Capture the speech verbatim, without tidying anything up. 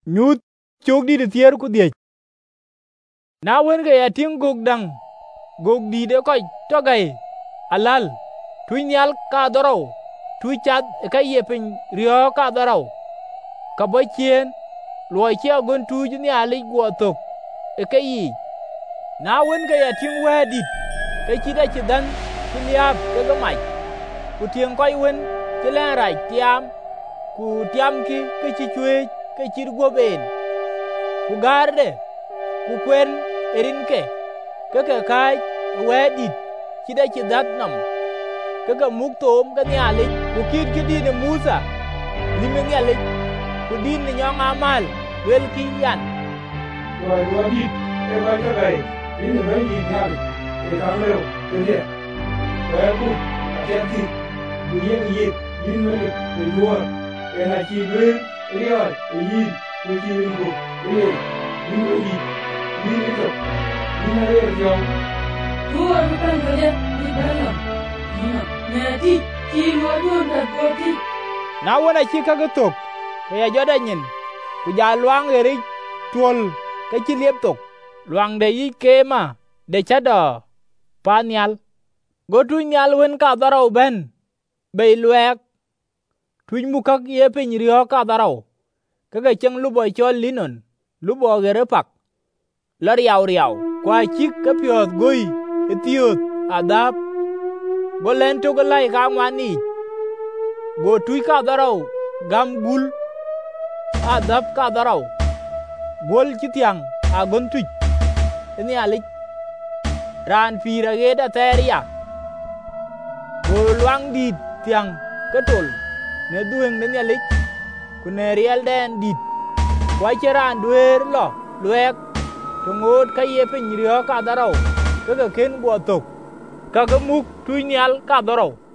nyut chok di de tier ku die na wen ga ya ting gog dang gog di de ko to gai alal tuinyal ka doro tu chat ka yepin rio ka doro ka bo chien lo chi agon tu ni ali go tok e ka yi na wen ga ya ting wedi ka chi da chi dan chi liap ka ga mai ku tieng koi wen chi len rai tiam ku tiam ki ka chi chue ka chi go ben ku garde ku kwen erin ke ka ka kai wedi chi da chi dat nam ka ga muk tom ka ni ali ku kit ki di ne Musa ni me ni ali ku din ni nyong amal wel ki yan rồi rồi đi em ơi cái này đi được mấy gì nha thì tao leo cái gì rồi em cũng xem thì tự nhiên gì nhìn mấy cái đua cái này chỉ với cái rồi cái gì cái gì cũng cái gì nhìn cái gì nhìn cái gì nhìn cái gì rồi đua nó cần cái gì đi đâu nhở nè đi đi đua đua là đua đi na wona chi ka ga tok ka ya joda nyin ku ja luang eri tuol ka chi liep tok luang de yi kema de chado panyal go tu nyal wen ka darau ben be luek tuj mu kak ye pin rio ka darau ka ga cheng lu boy chol linon lu bo gere pak la riaw riaw kwa chi ka pyot goi etiot adap go len to go lai ka ngwani go tuj ka darau gam gul adap ka darau gol chitiang agon tuj ni alik ran pira ge da teria go luang di tiang ketol ne dueng ne alik ku ne riel den dit kwa cheran duer lo luek to ngot ka ye pin rio ka darau ka ga ken go tok ka ga muk tuj nyal ka darau